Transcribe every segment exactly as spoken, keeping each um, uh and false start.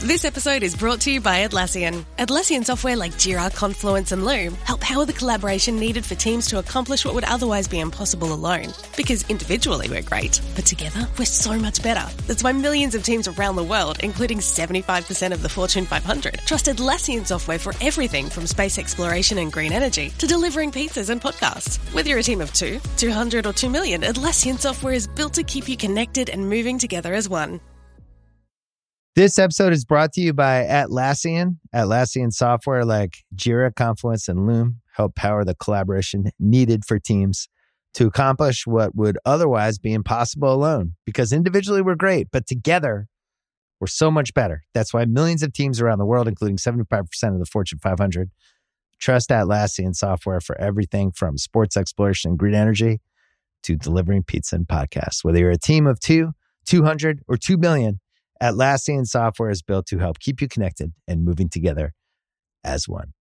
This episode is brought to you by Atlassian. Atlassian software like Jira, Confluence, and Loom help power the collaboration needed for teams to accomplish what would otherwise be impossible alone. Because individually we're great, but together we're so much better. That's why millions of teams around the world, including seventy-five percent of the Fortune five hundred, trust Atlassian software for everything from space exploration and green energy to delivering pizzas and podcasts. Whether you're a team of two, two hundred, or two million, Atlassian software is built to keep you connected and moving together as one. This episode is brought to you by Atlassian. Atlassian software like Jira, Confluence, and Loom help power the collaboration needed for teams to accomplish what would otherwise be impossible alone. Because individually we're great, but together we're so much better. That's why millions of teams around the world, including seventy-five percent of the Fortune five hundred, trust Atlassian software for everything from sports exploration and green energy to delivering pizza and podcasts. Whether you're a team of two, two hundred, or two million, Atlassian software is built to help keep you connected and moving together as one.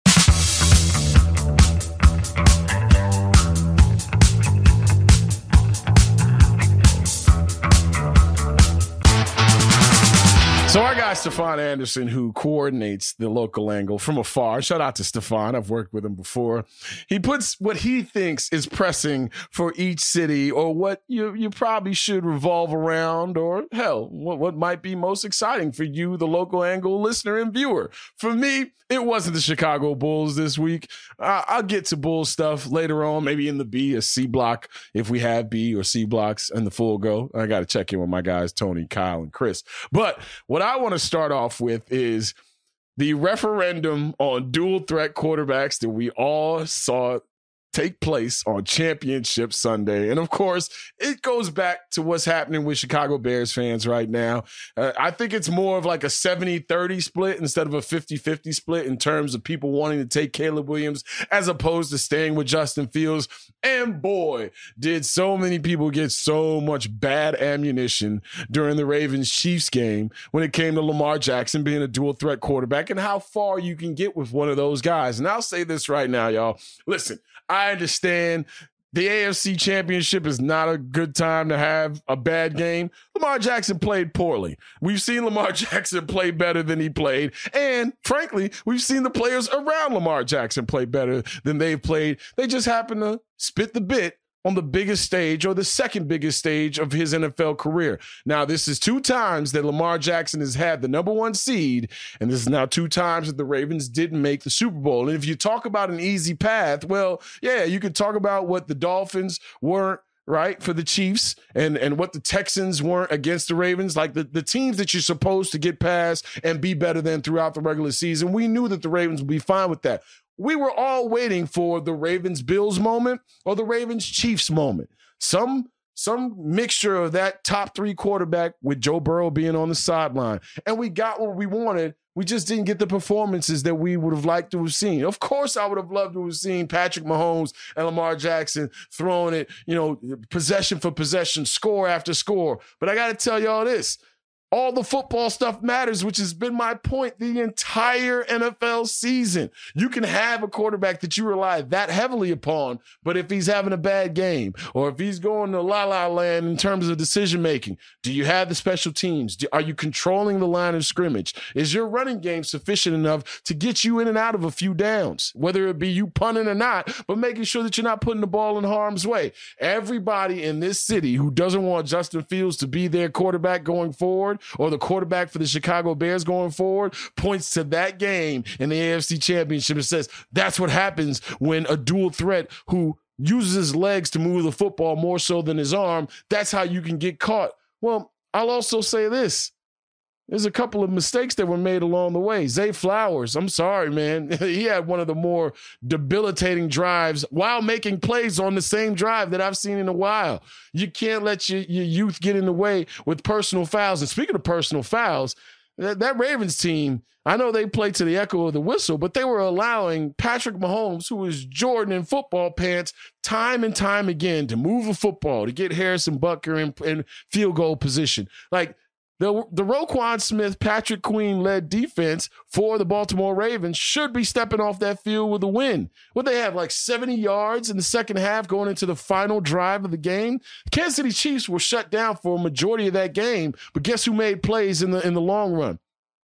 So our guy, Stefan Anderson, who coordinates the local angle from afar, shout out to Stefan, I've worked with him before. He puts what he thinks is pressing for each city, or what you you probably should revolve around, or hell, what, what might be most exciting for you, the local angle listener and viewer. For me, it wasn't the Chicago Bulls this week. Uh, I'll get to Bulls stuff later on, maybe in the B or C block, if we have B or C blocks and the full go. I got to check in with my guys, Tony, Kyle, and Chris. But what I want to start off with is the referendum on dual threat quarterbacks that we all saw take place on Championship Sunday. And of course, it goes back to what's happening with Chicago Bears fans right now. Uh, I think it's more of like a seventy thirty split instead of a fifty fifty split in terms of people wanting to take Caleb Williams as opposed to staying with Justin Fields. And boy, did so many people get so much bad ammunition during the Ravens-Chiefs game when it came to Lamar Jackson being a dual threat quarterback and how far you can get with one of those guys. And I'll say this right now, y'all. Listen, I understand the A F C Championship is not a good time to have a bad game. Lamar Jackson played poorly. We've seen Lamar Jackson play better than he played. And frankly, we've seen the players around Lamar Jackson play better than they've played. They just happen to spit the bit on the biggest stage, or the second biggest stage of his N F L career. Now, this is two times that Lamar Jackson has had the number one seed, and this is now two times that the Ravens didn't make the Super Bowl. And if you talk about an easy path, well, yeah, you could talk about what the Dolphins weren't, right, for the Chiefs, and, and what the Texans weren't against the Ravens, like the, the teams that you're supposed to get past and be better than throughout the regular season. We knew that the Ravens would be fine with that. We were all waiting for the Ravens-Bills moment or the Ravens-Chiefs moment. Some some mixture of that top three quarterback with Joe Burrow being on the sideline. And we got what we wanted. We just didn't get the performances that we would have liked to have seen. Of course, I would have loved to have seen Patrick Mahomes and Lamar Jackson throwing it, you know, possession for possession, score after score. But I got to tell y'all this. All the football stuff matters, which has been my point the entire N F L season. You can have a quarterback that you rely that heavily upon, but if he's having a bad game or if he's going to la-la land in terms of decision-making, do you have the special teams? Do, are you controlling the line of scrimmage? Is your running game sufficient enough to get you in and out of a few downs, whether it be you punting or not, but making sure that you're not putting the ball in harm's way? Everybody in this city who doesn't want Justin Fields to be their quarterback going forward, or the quarterback for the Chicago Bears going forward, points to that game in the A F C Championship and says that's what happens when a dual threat who uses his legs to move the football more so than his arm, that's how you can get caught. Well, I'll also say this. There's a couple of mistakes that were made along the way. Zay Flowers, I'm sorry, man. He had one of the more debilitating drives while making plays on the same drive that I've seen in a while. You can't let your, your youth get in the way with personal fouls. And speaking of personal fouls, that, that Ravens team, I know they played to the echo of the whistle, but they were allowing Patrick Mahomes, who is Jordan in football pants, time and time again to move a football, to get Harrison Butker in, in field goal position. Like, The, the Roquan Smith, Patrick Queen-led defense for the Baltimore Ravens should be stepping off that field with a win. What they have, like seventy yards in the second half going into the final drive of the game? The Kansas City Chiefs were shut down for a majority of that game, but guess who made plays in the in the long run?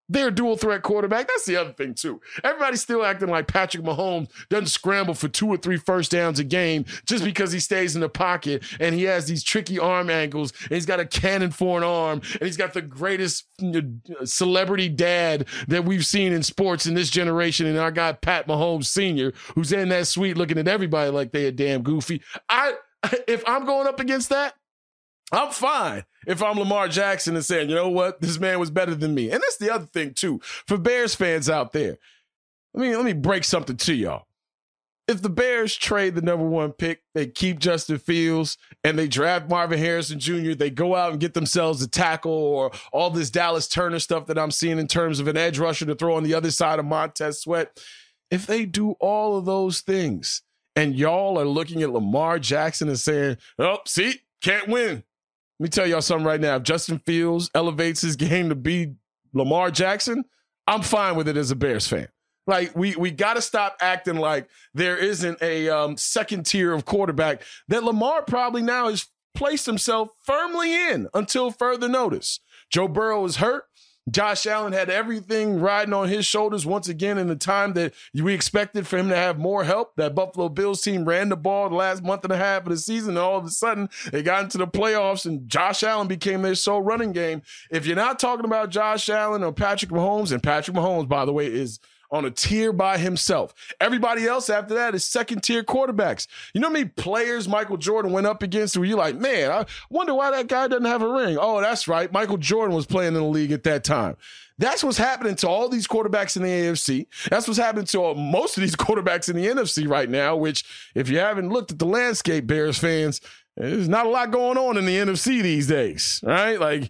They're a dual threat quarterback. That's the other thing, too. Everybody's still acting like Patrick Mahomes doesn't scramble for two or three first downs a game just because he stays in the pocket and he has these tricky arm angles and he's got a cannon for an arm and he's got the greatest celebrity dad that we've seen in sports in this generation, and our guy Pat Mahomes Senior, who's in that suite looking at everybody like they are damn goofy. I, if I'm going up against that, I'm fine if I'm Lamar Jackson and saying, you know what, this man was better than me. And that's the other thing, too, for Bears fans out there. I mean, let me break something to y'all. If the Bears trade the number one pick, they keep Justin Fields, and they draft Marvin Harrison Junior, they go out and get themselves a tackle or all this Dallas Turner stuff that I'm seeing in terms of an edge rusher to throw on the other side of Montez Sweat. If they do all of those things and y'all are looking at Lamar Jackson and saying, oh, see, can't win. Let me tell y'all something right now. If Justin Fields elevates his game to be Lamar Jackson, I'm fine with it as a Bears fan. Like, we we got to stop acting like there isn't a um, second tier of quarterback that Lamar probably now has placed himself firmly in until further notice. Joe Burrow is hurt. Josh Allen had everything riding on his shoulders once again in the time that we expected for him to have more help. That Buffalo Bills team ran the ball the last month and a half of the season, and all of a sudden they got into the playoffs and Josh Allen became their sole running game. If you're not talking about Josh Allen or Patrick Mahomes, and Patrick Mahomes, by the way, is on a tier by himself. Everybody else after that is second-tier quarterbacks. You know how many players Michael Jordan went up against where you're like, man, I wonder why that guy doesn't have a ring. Oh, that's right. Michael Jordan was playing in the league at that time. That's what's happening to all these quarterbacks in the A F C. That's what's happening to most of these quarterbacks in the N F C right now, which if you haven't looked at the landscape, Bears fans, there's not a lot going on in the N F C these days, right? Like,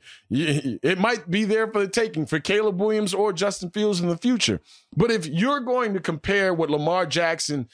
it might be there for the taking for Caleb Williams or Justin Fields in the future. But if you're going to compare what Lamar Jackson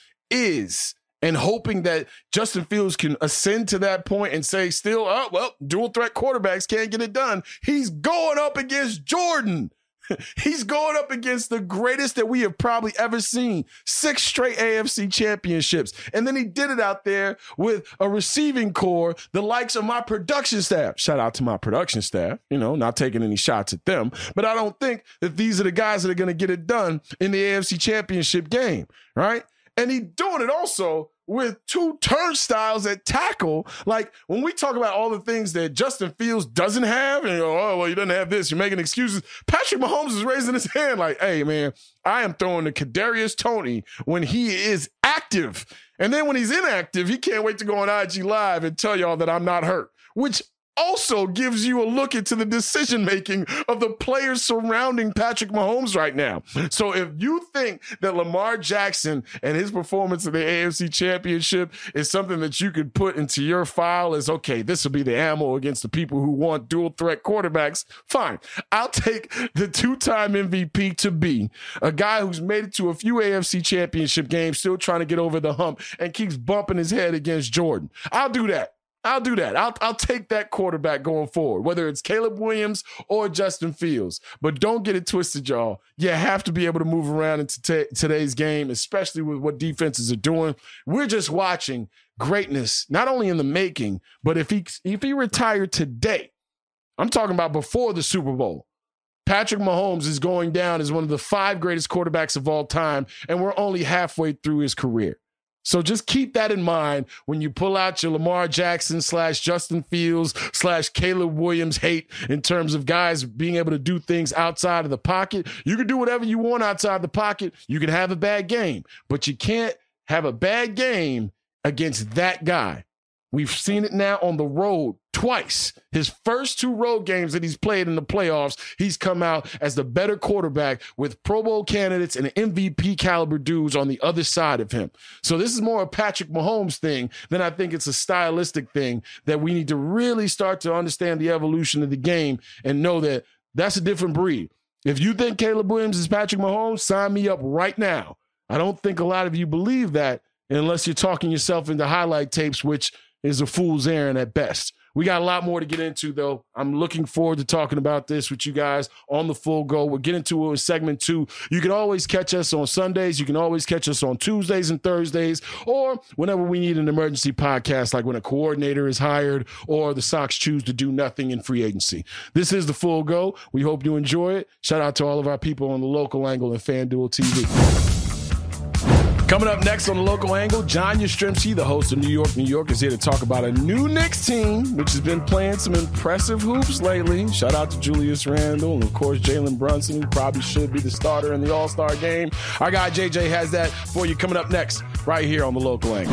is and hoping that Justin Fields can ascend to that point and say still, oh, well, dual threat quarterbacks can't get it done, he's going up against Jordan. He's going up against the greatest that we have probably ever seen. Six straight A F C championships. And then he did it out there with a receiving core, the likes of my production staff. Shout out to my production staff, you know, not taking any shots at them. But I don't think that these are the guys that are going to get it done in the A F C championship game, right? And he's doing it also with two turnstiles at tackle. Like, when we talk about all the things that Justin Fields doesn't have, and you go, oh, well, he doesn't have this, you're making excuses. Patrick Mahomes is raising his hand like, hey, man, I am throwing to Kadarius Toney when he is active. And then when he's inactive, he can't wait to go on I G Live and tell y'all that I'm not hurt, which also gives you a look into the decision-making of the players surrounding Patrick Mahomes right now. So if you think that Lamar Jackson and his performance in the A F C Championship is something that you could put into your file as, okay, this will be the ammo against the people who want dual-threat quarterbacks, fine. I'll take the two-time M V P to be a guy who's made it to a few A F C Championship games, still trying to get over the hump, and keeps bumping his head against Jordan. I'll do that. I'll do that. I'll I'll take that quarterback going forward, whether it's Caleb Williams or Justin Fields. But don't get it twisted, y'all. You have to be able to move around into t- today's game, especially with what defenses are doing. We're just watching greatness, not only in the making, but if he if he retired today, I'm talking about before the Super Bowl, Patrick Mahomes is going down as one of the five greatest quarterbacks of all time, and we're only halfway through his career. So just keep that in mind when you pull out your Lamar Jackson slash Justin Fields slash Caleb Williams hate in terms of guys being able to do things outside of the pocket. You can do whatever you want outside the pocket. You can have a bad game, but you can't have a bad game against that guy. We've seen it now on the road twice. His first two road games that he's played in the playoffs, he's come out as the better quarterback with Pro Bowl candidates and M V P caliber dudes on the other side of him. So this is more a Patrick Mahomes thing than I think it's a stylistic thing that we need to really start to understand the evolution of the game and know that that's a different breed. If you think Caleb Williams is Patrick Mahomes, sign me up right now. I don't think a lot of you believe that unless you're talking yourself into highlight tapes, which is a fool's errand at best. We got a lot more to get into, though. I'm looking forward to talking about this with you guys on The Full Go. We'll get into it in segment two. You can always catch us on Sundays. You can always catch us on Tuesdays and Thursdays, or whenever we need an emergency podcast, like when a coordinator is hired or the Sox choose to do nothing in free agency. This is The Full Go. We hope you enjoy it. Shout out to all of our people on the local angle and FanDuel T V. Coming up next on The Local Angle, John Yastrzemski, the host of New York, New York, is here to talk about a new Knicks team, which has been playing some impressive hoops lately. Shout out to Julius Randle and, of course, Jalen Brunson, who probably should be the starter in the All-Star game. Our guy J J has that for you coming up next, right here on The Local Angle.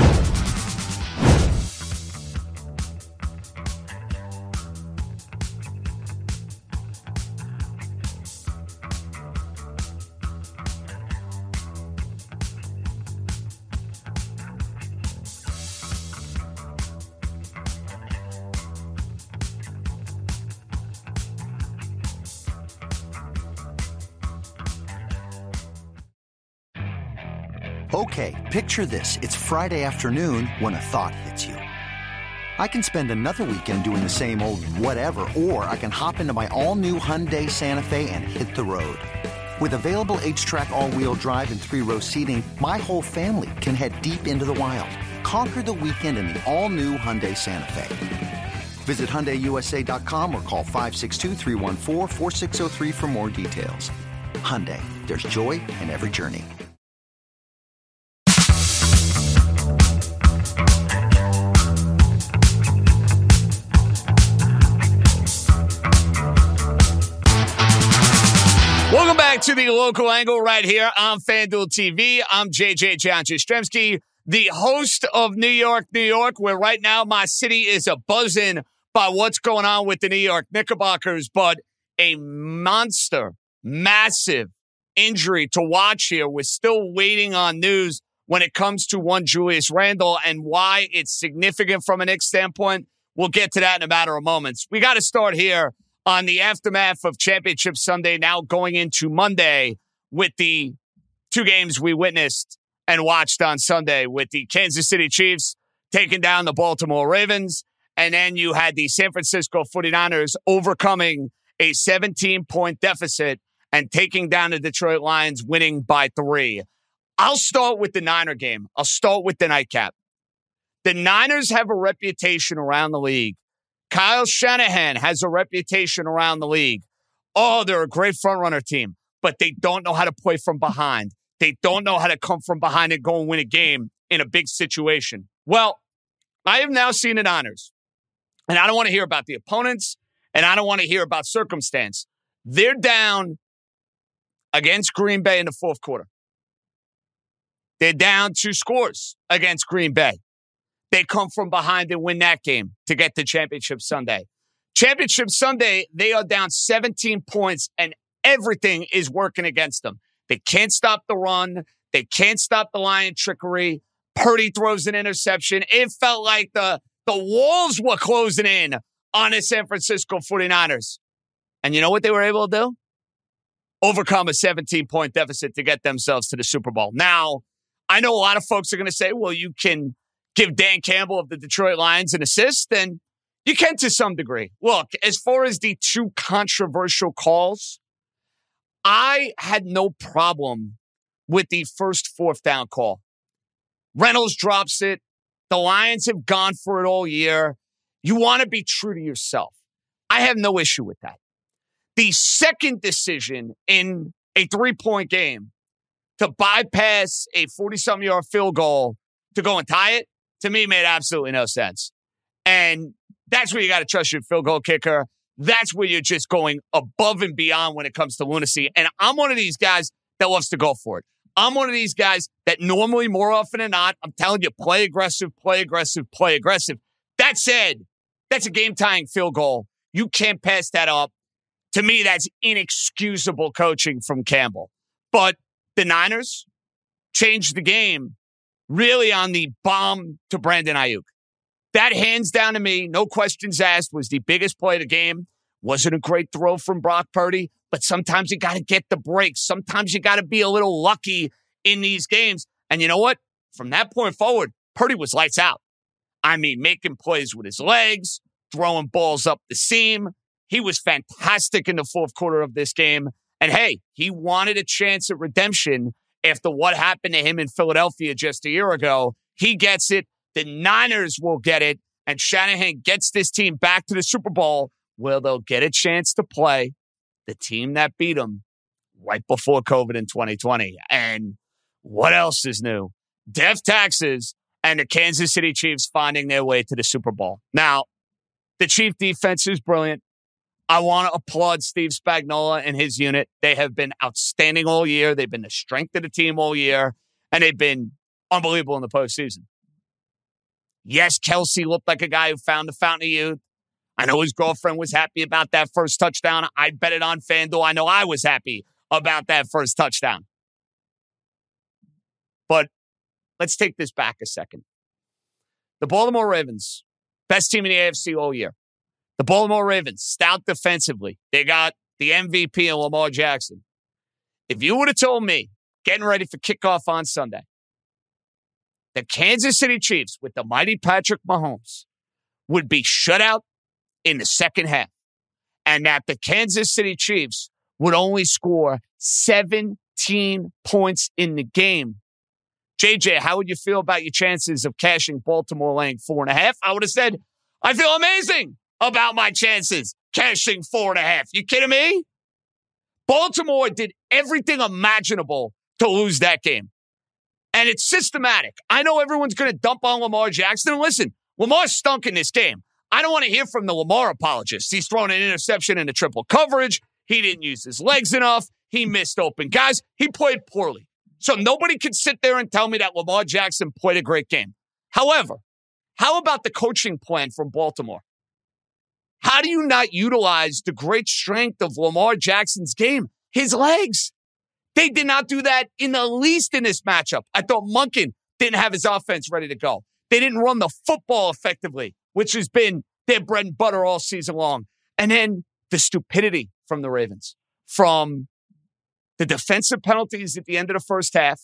Okay, picture this. It's Friday afternoon when a thought hits you. I can spend another weekend doing the same old whatever, or I can hop into my all-new Hyundai Santa Fe and hit the road. With available H-Track all-wheel drive and three-row seating, my whole family can head deep into the wild. Conquer the weekend in the all-new Hyundai Santa Fe. Visit Hyundai U S A dot com or call five six two, three one four, four six zero three for more details. Hyundai, there's joy in every journey. Welcome back to The Local Angle right here on FanDuel T V. I'm J J John Yastrzemski, the host of New York, New York, where right now my city is a-buzzing by what's going on with the New York Knickerbockers, but a monster, massive injury to watch here. We're still waiting on news when it comes to one Julius Randle and why it's significant from a Knicks standpoint. We'll get to that in a matter of moments. We got to start here on the aftermath of Championship Sunday, now going into Monday with the two games we witnessed and watched on Sunday with the Kansas City Chiefs taking down the Baltimore Ravens. And then you had the San Francisco forty-niners overcoming a seventeen-point deficit and taking down the Detroit Lions, winning by three. I'll start with the Niner game. I'll start with the nightcap. The Niners have a reputation around the league. Kyle Shanahan has a reputation around the league. Oh, they're a great front-runner team, but they don't know how to play from behind. They don't know how to come from behind and go and win a game in a big situation. Well, I have now seen the Niners, and I don't want to hear about the opponents, and I don't want to hear about circumstance. They're down against Green Bay in the fourth quarter. They're down two scores against Green Bay. They come from behind and win that game to get to Championship Sunday. Championship Sunday, they are down seventeen points, and everything is working against them. They can't stop the run. They can't stop the Lion trickery. Purdy throws an interception. It felt like the, the walls were closing in on the San Francisco forty-niners. And you know what they were able to do? Overcome a seventeen-point deficit to get themselves to the Super Bowl. Now, I know a lot of folks are going to say, well, you can give Dan Campbell of the Detroit Lions an assist, and you can to some degree. Look, as far as the two controversial calls, I had no problem with the first fourth down call. Reynolds drops it. The Lions have gone for it all year. You want to be true to yourself. I have no issue with that. The second decision in a three-point game to bypass a forty-something-yard field goal to go and tie it, to me, made absolutely no sense. And that's where you got to trust your field goal kicker. That's where you're just going above and beyond when it comes to lunacy. And I'm one of these guys that loves to go for it. I'm one of these guys that normally, more often than not, I'm telling you, play aggressive, play aggressive, play aggressive. That said, that's a game-tying field goal. You can't pass that up. To me, that's inexcusable coaching from Campbell. But the Niners changed the game really on the bomb to Brandon Ayuk. That, hands down to me, no questions asked, was the biggest play of the game. Wasn't a great throw from Brock Purdy, but sometimes you got to get the breaks. Sometimes you got to be a little lucky in these games. And you know what? From that point forward, Purdy was lights out. I mean, making plays with his legs, throwing balls up the seam. He was fantastic in the fourth quarter of this game. And hey, he wanted a chance at redemption after what happened to him in Philadelphia just a year ago. He gets it. The Niners will get it. And Shanahan gets this team back to the Super Bowl where they'll get a chance to play the team that beat them right before COVID in twenty twenty. And what else is new? Death taxes and the Kansas City Chiefs finding their way to the Super Bowl. Now, the Chief defense is brilliant. I want to applaud Steve Spagnuolo and his unit. They have been outstanding all year. They've been the strength of the team all year, and they've been unbelievable in the postseason. Yes, Kelsey looked like a guy who found the fountain of youth. I know his girlfriend was happy about that first touchdown. I bet it on FanDuel. I know I was happy about that first touchdown. But let's take this back a second. The Baltimore Ravens, best team in the A F C all year. The Baltimore Ravens, stout defensively. They got the M V P in Lamar Jackson. If you would have told me, getting ready for kickoff on Sunday, the Kansas City Chiefs with the mighty Patrick Mahomes would be shut out in the second half, and that the Kansas City Chiefs would only score seventeen points in the game, J J, how would you feel about your chances of cashing Baltimore laying four and a half? I would have said, I feel amazing about my chances cashing four and a half. You kidding me? Baltimore did everything imaginable to lose that game. And it's systematic. I know everyone's going to dump on Lamar Jackson. And listen, Lamar stunk in this game. I don't want to hear from the Lamar apologists. He's thrown an interception into triple coverage. He didn't use his legs enough. He missed open guys. He played poorly. So nobody can sit there and tell me that Lamar Jackson played a great game. However, how about the coaching plan from Baltimore? How do you not utilize the great strength of Lamar Jackson's game? His legs. They did not do that in the least in this matchup. I thought Monken didn't have his offense ready to go. They didn't run the football effectively, which has been their bread and butter all season long. And then the stupidity from the Ravens, from the defensive penalties at the end of the first half,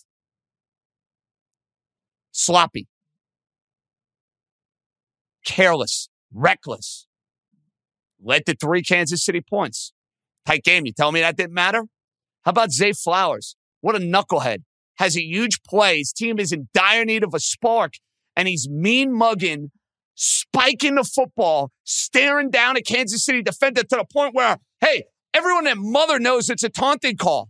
sloppy, careless, reckless, led to three Kansas City points. Tight game. You tell me that didn't matter? How about Zay Flowers? What a knucklehead. Has a huge play. His team is in dire need of a spark, and he's mean mugging, spiking the football, staring down a Kansas City defender to the point where, hey, everyone and mother knows it's a taunting call.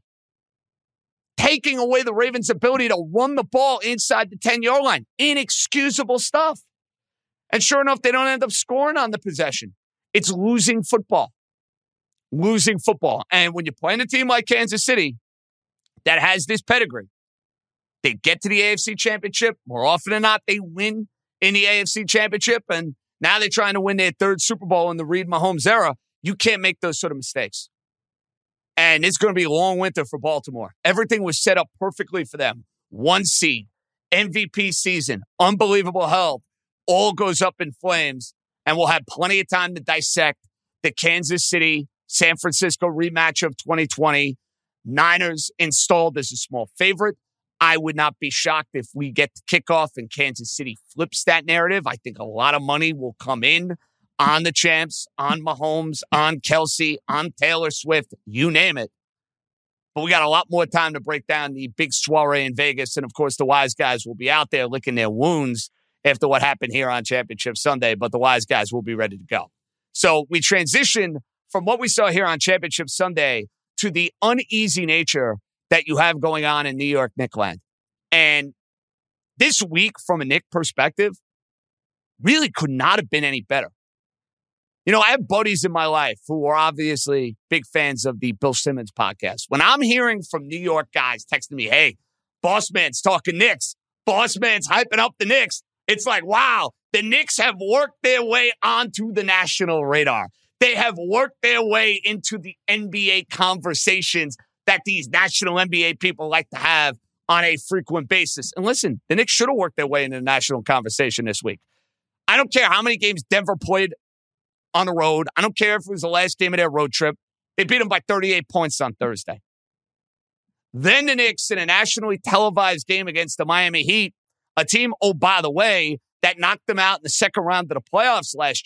Taking away the Ravens' ability to run the ball inside the ten-yard line. Inexcusable stuff. And sure enough, they don't end up scoring on the possession. It's losing football. Losing football. And when you're playing a team like Kansas City that has this pedigree, they get to the A F C Championship. More often than not, they win in the A F C Championship. And now they're trying to win their third Super Bowl in the Reid Mahomes era. You can't make those sort of mistakes. And it's going to be a long winter for Baltimore. Everything was set up perfectly for them. One seed, M V P season, unbelievable health, all goes up in flames. And we'll have plenty of time to dissect the Kansas City San Francisco rematch of twenty twenty. Niners installed as a small favorite. I would not be shocked if we get the kickoff and Kansas City flips that narrative. I think a lot of money will come in on the champs, on Mahomes, on Kelsey, on Taylor Swift, you name it. But we got a lot more time to break down the big soiree in Vegas. And, of course, the wise guys will be out there licking their wounds after what happened here on Championship Sunday. But the wise guys will be ready to go. So we transition from what we saw here on Championship Sunday to the uneasy nature that you have going on in New York Knickland. And this week, from a Knick perspective, really could not have been any better. You know, I have buddies in my life who are obviously big fans of the Bill Simmons podcast. When I'm hearing from New York guys texting me, hey, Boss Man's talking Knicks, Boss Man's hyping up the Knicks, it's like, wow, the Knicks have worked their way onto the national radar. They have worked their way into the N B A conversations that these national N B A people like to have on a frequent basis. And listen, the Knicks should have worked their way into the national conversation this week. I don't care how many games Denver played on the road. I don't care if it was the last game of their road trip. They beat them by thirty-eight points on Thursday. Then the Knicks in a nationally televised game against the Miami Heat, a team, oh, by the way, that knocked them out in the second round of the playoffs last year.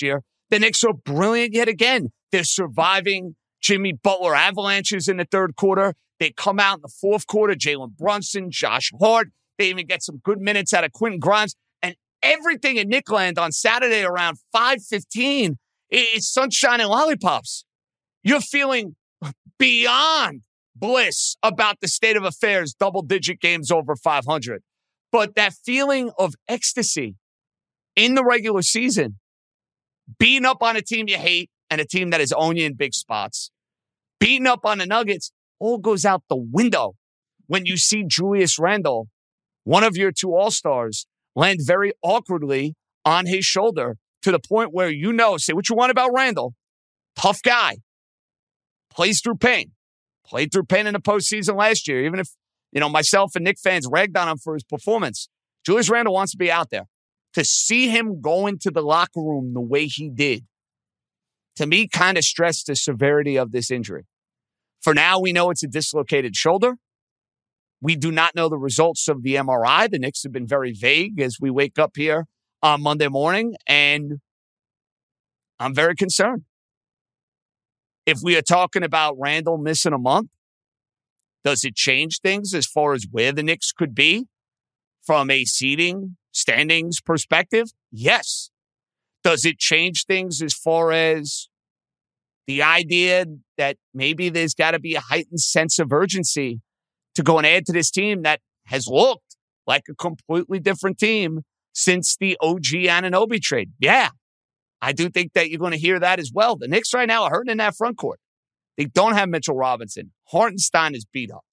The Knicks are brilliant yet again. They're surviving Jimmy Butler avalanches in the third quarter. They come out in the fourth quarter, Jalen Brunson, Josh Hart. They even get some good minutes out of Quentin Grimes. And everything in Knickland on Saturday around five fifteen is sunshine and lollipops. You're feeling beyond bliss about the state of affairs, double-digit games over five hundred. But that feeling of ecstasy in the regular season, beating up on a team you hate and a team that has owned you in big spots, beating up on the Nuggets, all goes out the window when you see Julius Randle, one of your two All-Stars, land very awkwardly on his shoulder to the point where you know, say what you want about Randle, tough guy, plays through pain, played through pain in the postseason last year, even if, you know, myself and Knick fans ragged on him for his performance. Julius Randle wants to be out there. To see him go into the locker room the way he did, to me, kind of stressed the severity of this injury. For now, we know it's a dislocated shoulder. We do not know the results of the M R I. The Knicks have been very vague as we wake up here on Monday morning, and I'm very concerned. If we are talking about Randle missing a month, does it change things as far as where the Knicks could be from a seeding standings perspective? Yes. Does it change things as far as the idea that maybe there's got to be a heightened sense of urgency to go and add to this team that has looked like a completely different team since the O G Anunoby trade? Yeah, I do think that you're going to hear that as well. The Knicks right now are hurting in that front court. They don't have Mitchell Robinson. Hartenstein is beat up.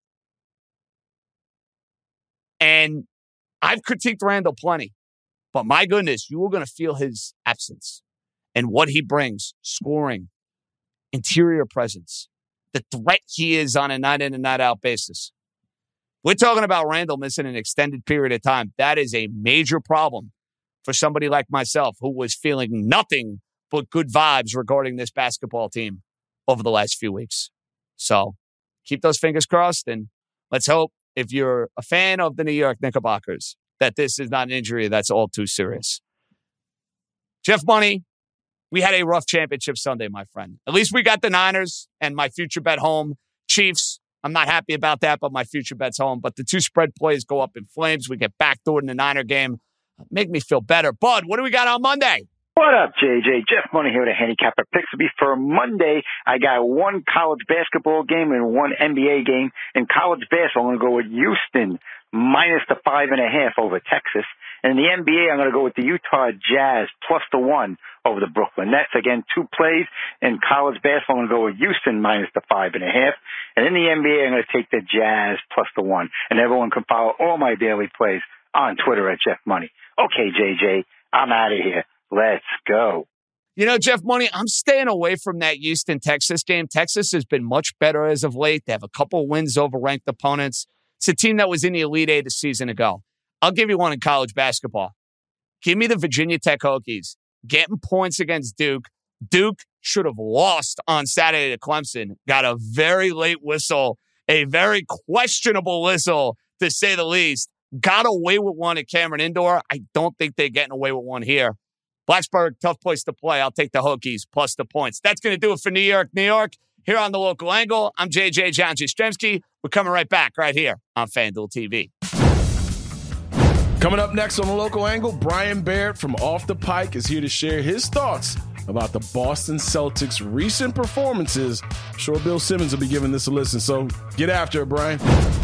And I've critiqued Randle plenty, but my goodness, you are going to feel his absence and what he brings, scoring, interior presence, the threat he is on a night-in and night-out basis. We're talking about Randle missing an extended period of time. That is a major problem for somebody like myself who was feeling nothing but good vibes regarding this basketball team over the last few weeks. So keep those fingers crossed, and let's hope, if you're a fan of the New York Knickerbockers, that this is not an injury that's all too serious. Jeff Money, we had a rough championship Sunday, my friend. At least we got the Niners and my future bet home. Chiefs, I'm not happy about that, but my future bet's home. But the two spread plays go up in flames. We get backdoored in the Niner game. Make me feel better. Bud, what do we got on Monday? What up, J J? Jeff Money here with a handicapper Pixabee. For Monday, I got one college basketball game and one N B A game. In college basketball, I'm going to go with Houston minus the five and a half over Texas. And in the N B A, I'm going to go with the Utah Jazz plus the one over the Brooklyn Nets. Again, two plays. In college basketball, I'm going to go with Houston minus the five and a half. And in the N B A, I'm going to take the Jazz plus the one. And everyone can follow all my daily plays on Twitter at Jeff Money. Okay, J J, I'm out of here. Let's go. You know, Jeff Money, I'm staying away from that Houston-Texas game. Texas has been much better as of late. They have a couple wins over ranked opponents. It's a team that was in the Elite Eight a season ago. I'll give you one in college basketball. Give me the Virginia Tech Hokies. Getting points against Duke. Duke should have lost on Saturday to Clemson. Got a very late whistle, a very questionable whistle, to say the least. Got away with one at Cameron Indoor. I don't think they're getting away with one here. Blacksburg, tough place to play. I'll take the Hokies plus the points. That's going to do it for New York, New York. Here on The Local Angle, I'm J J John Jastrzemski. We're coming right back right here on FanDuel T V. Coming up next on The Local Angle, Brian Barrett from Off the Pike is here to share his thoughts about the Boston Celtics' recent performances. I'm sure Bill Simmons will be giving this a listen, so get after it, Brian.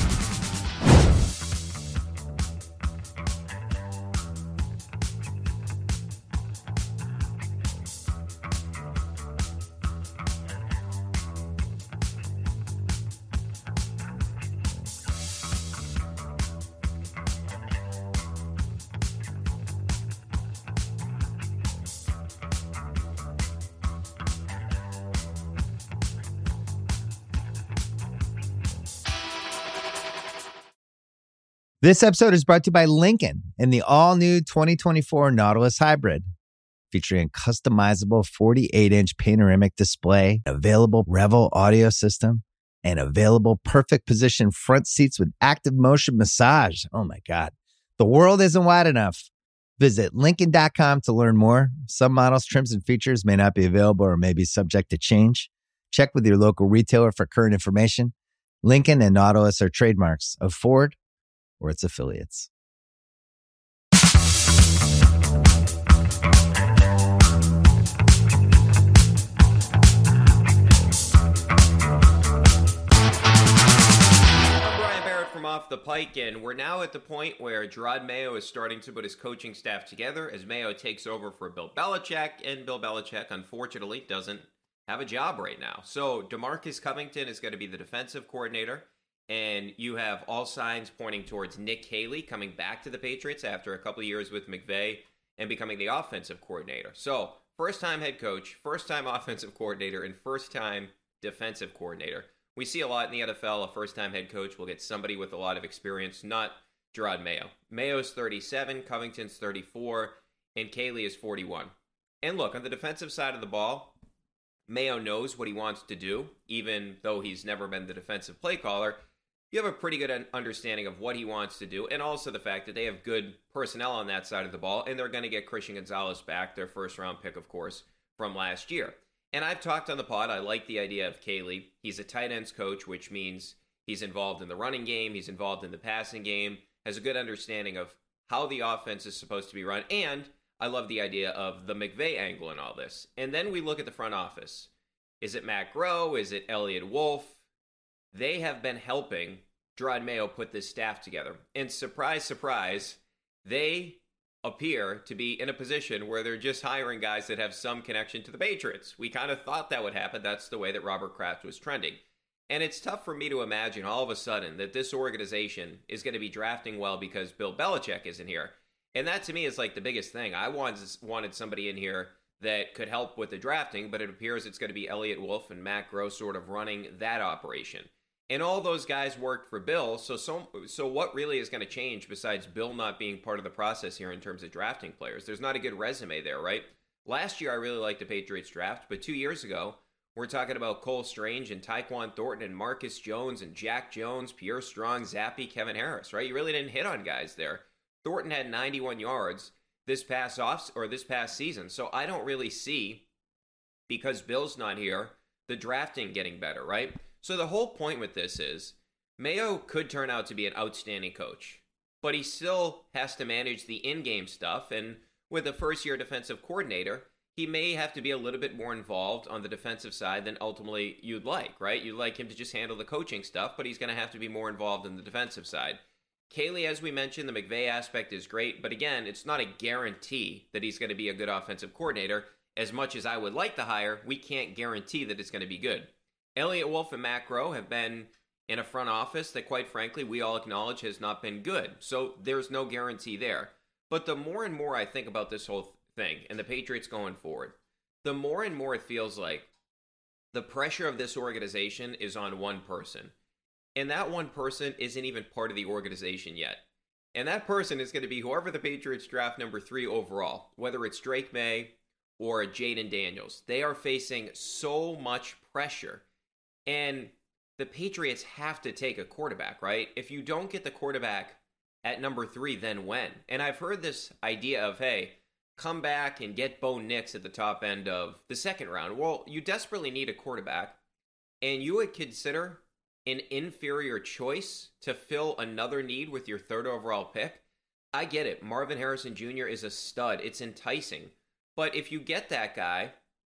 This episode is brought to you by Lincoln and the all-new twenty twenty-four Nautilus Hybrid, featuring a customizable forty-eight inch panoramic display, available Revel audio system, and available perfect position front seats with active motion massage. Oh my God. The world isn't wide enough. Visit Lincoln dot com to learn more. Some models, trims, and features may not be available or may be subject to change. Check with your local retailer for current information. Lincoln and Nautilus are trademarks of Ford or its affiliates. From Off the Pike, and we're now at the point where Jerod Mayo is starting to put his coaching staff together as Mayo takes over for Bill Belichick, and Bill Belichick, unfortunately, doesn't have a job right now. So DeMarcus Covington is going to be the defensive coordinator, and you have all signs pointing towards Nick Haley coming back to the Patriots after a couple of years with McVay and becoming the offensive coordinator. So first-time head coach, first-time offensive coordinator, and first-time defensive coordinator. We see a lot in the N F L. A first-time head coach will get somebody with a lot of experience, not Jerod Mayo. Mayo's thirty-seven, Covington's thirty-four, and Haley is forty-one. And look, on the defensive side of the ball, Mayo knows what he wants to do, even though he's never been the defensive play caller. You have a pretty good understanding of what he wants to do, and also the fact that they have good personnel on that side of the ball, and they're going to get Christian Gonzalez back, their first-round pick, of course, from last year. And I've talked on the pod, I like the idea of Haley. He's a tight ends coach, which means he's involved in the running game, he's involved in the passing game, has a good understanding of how the offense is supposed to be run, and I love the idea of the McVay angle in all this. And then we look at the front office. Is it Matt Groh? Is it Elliott Wolf? They have been helping Jerod Mayo put this staff together. And surprise, surprise, they appear to be in a position where they're just hiring guys that have some connection to the Patriots. We kind of thought that would happen. That's the way that Robert Kraft was trending. And it's tough for me to imagine all of a sudden that this organization is going to be drafting well because Bill Belichick isn't here. And that to me is like the biggest thing. I wanted, wanted somebody in here that could help with the drafting, but it appears it's going to be Elliott Wolf and Matt Groh sort of running that operation. And all those guys worked for Bill, so so, so what really is going to change besides Bill not being part of the process here in terms of drafting players? There's not a good resume there, right? Last year, I really liked the Patriots draft, but two years ago, we're talking about Cole Strange and Tyquan Thornton and Marcus Jones and Jack Jones, Pierre Strong, Zappe, Kevin Harris, right? You really didn't hit on guys there. Thornton had ninety-one yards this past off or this past season, so I don't really see, because Bill's not here, the drafting getting better, right? So the whole point with this is Mayo could turn out to be an outstanding coach, but he still has to manage the in-game stuff, and with a first-year defensive coordinator, he may have to be a little bit more involved on the defensive side than ultimately you'd like, right? You'd like him to just handle the coaching stuff, but he's going to have to be more involved in the defensive side. Haley, as we mentioned, the McVay aspect is great, but again, it's not a guarantee that he's going to be a good offensive coordinator. As much as I would like to hire, we can't guarantee that it's going to be good. Elliott Wolf and Matt Groh have been in a front office that, quite frankly, we all acknowledge has not been good. So there's no guarantee there. But the more and more I think about this whole thing and the Patriots going forward, the more and more it feels like the pressure of this organization is on one person. And that one person isn't even part of the organization yet. And that person is going to be whoever the Patriots draft number three overall, whether it's Drake May or Jaden Daniels. They are facing so much pressure. And the Patriots have to take a quarterback, right? If you don't get the quarterback at number three, then when? And I've heard this idea of, hey, come back and get Bo Nix at the top end of the second round. Well, you desperately need a quarterback, and you would consider an inferior choice to fill another need with your third overall pick. I get it. Marvin Harrison Junior is a stud. It's enticing. But if you get that guy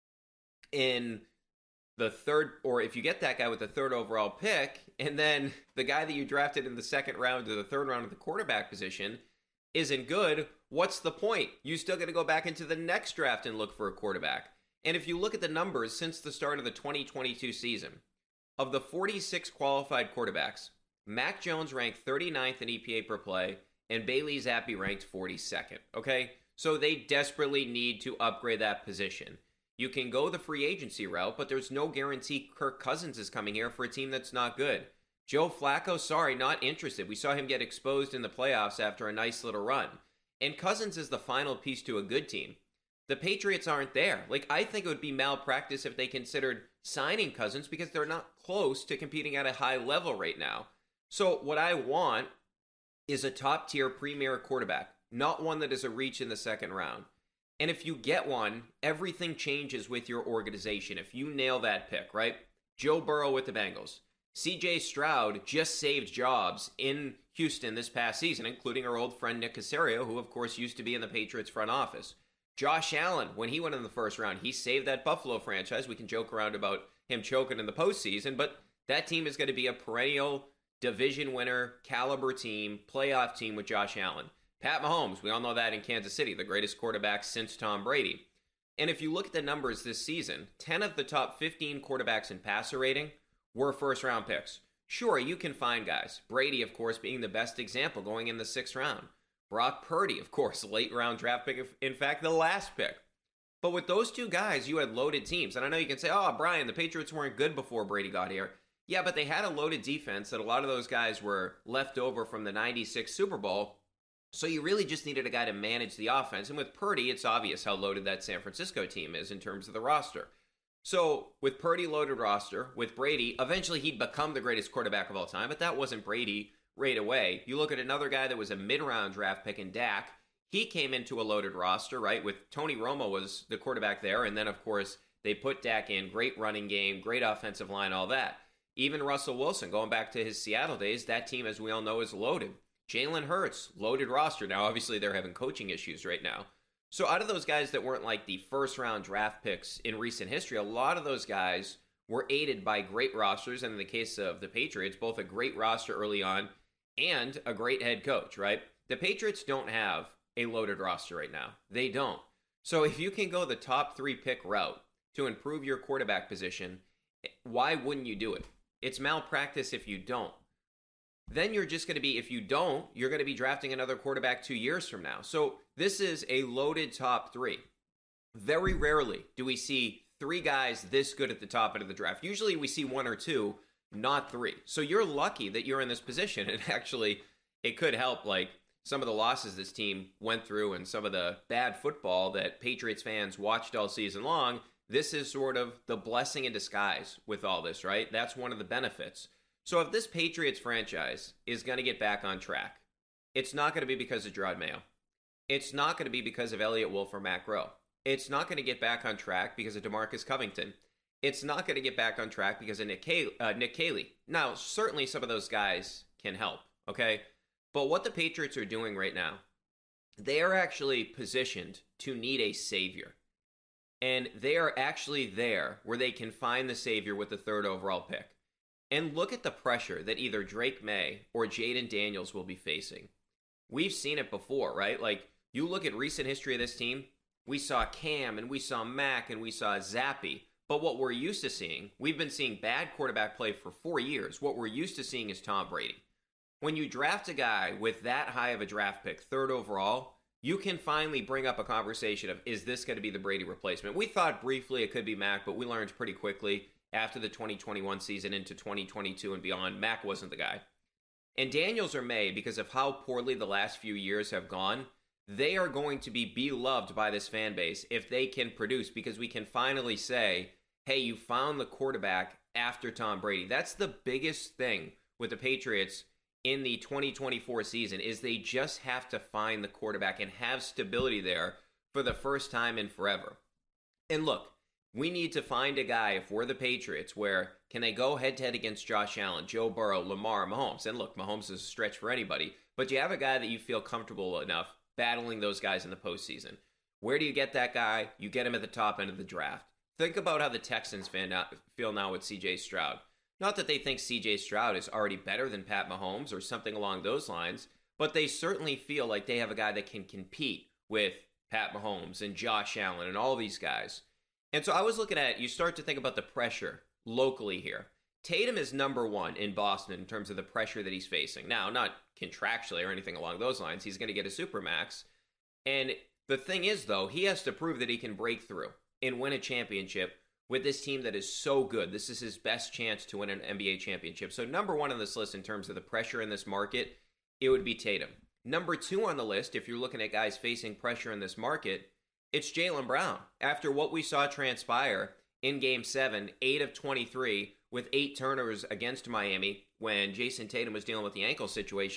in the third, or if you get that guy with the third overall pick, and then the guy that you drafted in the second round or the third round of the quarterback position isn't good, what's the point? You still got to go back into the next draft and look for a quarterback. And if you look at the numbers since the start of the twenty twenty-two season, of the forty-six qualified quarterbacks, Mac Jones ranked thirty-ninth in E P A per play, and Bailey Zappi ranked forty-second, okay? So they desperately need to upgrade that position. You can go the free agency route, but there's no guarantee Kirk Cousins is coming here for a team that's not good. Joe Flacco, sorry, not interested. We saw him get exposed in the playoffs after a nice little run. And Cousins is the final piece to a good team. The Patriots aren't there. Like, I think it would be malpractice if they considered signing Cousins because they're not close to competing at a high level right now. So what I want is a top-tier premier quarterback. not one that is a reach in the second round. And if you get one, everything changes with your organization. If you nail that pick, right? Joe Burrow with the Bengals. C J Stroud just saved jobs in Houston this past season, including our old friend Nick Caserio, who of course used to be in the Patriots front office. Josh Allen, when he went in the first round, he saved that Buffalo franchise. We can joke around about him choking in the postseason, but that team is going to be a perennial division winner, caliber team, playoff team with Josh Allen. Pat Mahomes, we all know that in Kansas City, the greatest quarterback since Tom Brady. And if you look at the numbers this season, ten of the top fifteen quarterbacks in passer rating were first-round picks. Sure, you can find guys. Brady, of course, being the best example going in the sixth round. Brock Purdy, of course, late-round draft pick, in fact, the last pick. But with those two guys, you had loaded teams. And I know you can say, oh, Brian, the Patriots weren't good before Brady got here. Yeah, but they had a loaded defense that a lot of those guys were left over from the ninety-six Super Bowl. So you really just needed a guy to manage the offense. And with Purdy, it's obvious how loaded that San Francisco team is in terms of the roster. So with Purdy loaded roster, with Brady, eventually he'd become the greatest quarterback of all time, but that wasn't Brady right away. You look at another guy that was a mid-round draft pick in Dak. He came into a loaded roster, right? With Tony Romo was the quarterback there, and then of course they put Dak in. Great running game, great offensive line, all that. Even Russell Wilson, going back to his Seattle days, that team, as we all know, is loaded. Jalen Hurts, loaded roster. Now, obviously, they're having coaching issues right now. So out of those guys that weren't like the first-round draft picks in recent history, a lot of those guys were aided by great rosters, and in the case of the Patriots, both a great roster early on and a great head coach, right? The Patriots don't have a loaded roster right now. They don't. So if you can go the top three pick route to improve your quarterback position, why wouldn't you do it? It's malpractice if you don't. Then you're just going to be, if you don't, you're going to be drafting another quarterback two years from now. So this is a loaded top three. Very rarely do we see three guys this good at the top end of the draft. Usually we see one or two, not three. So you're lucky that you're in this position. And actually, it could help, like, some of the losses this team went through and some of the bad football that Patriots fans watched all season long. This is sort of the blessing in disguise with all this, right? That's one of the benefits. So if this Patriots franchise is going to get back on track, it's not going to be because of Jerod Mayo. It's not going to be because of Elliott Wolf or Matt Groh. It's not going to get back on track because of DeMarcus Covington. It's not going to get back on track because of Nick, Kay- uh, Nick Caley. Now, certainly some of those guys can help, okay? But what the Patriots are doing right now, they are actually positioned to need a savior. And they are actually there where they can find the savior with the third overall pick. And look at the pressure that either Drake May or Jaden Daniels will be facing. We've seen it before, right? Like, you look at recent history of this team, we saw Cam and we saw Mac and we saw Zappy. But what we're used to seeing, we've been seeing bad quarterback play for four years. What we're used to seeing is Tom Brady. When you draft a guy with that high of a draft pick, third overall, you can finally bring up a conversation of, is this going to be the Brady replacement? We thought briefly it could be Mac, but we learned pretty quickly after the twenty twenty-one season into twenty twenty-two and beyond, Mac wasn't the guy. And Daniels or May, because of how poorly the last few years have gone, they are going to be beloved by this fan base if they can produce, because we can finally say, hey, you found the quarterback after Tom Brady. That's the biggest thing with the Patriots in the twenty twenty-four season, is they just have to find the quarterback and have stability there for the first time in forever. And look, we need to find a guy, if we're the Patriots, where can they go head-to-head against Josh Allen, Joe Burrow, Lamar, Mahomes? And look, Mahomes is a stretch for anybody, but you have a guy that you feel comfortable enough battling those guys in the postseason. Where do you get that guy? You get him at the top end of the draft. Think about how the Texans feel now with C J Stroud. Not that they think C J Stroud is already better than Pat Mahomes or something along those lines, but they certainly feel like they have a guy that can compete with Pat Mahomes and Josh Allen and all these guys. And so I was looking at, you start to think about the pressure locally here. Tatum is number one in Boston in terms of the pressure that he's facing. Now, not contractually or anything along those lines. He's going to get a supermax. And the thing is, though, he has to prove that he can break through and win a championship with this team that is so good. This is his best chance to win an N B A championship. So number one on this list in terms of the pressure in this market, it would be Tatum. Number two on the list, if you're looking at guys facing pressure in this market, it's Jaylen Brown. After what we saw transpire in Game seven, eight of twenty-three with eight turnovers against Miami when Jason Tatum was dealing with the ankle situation,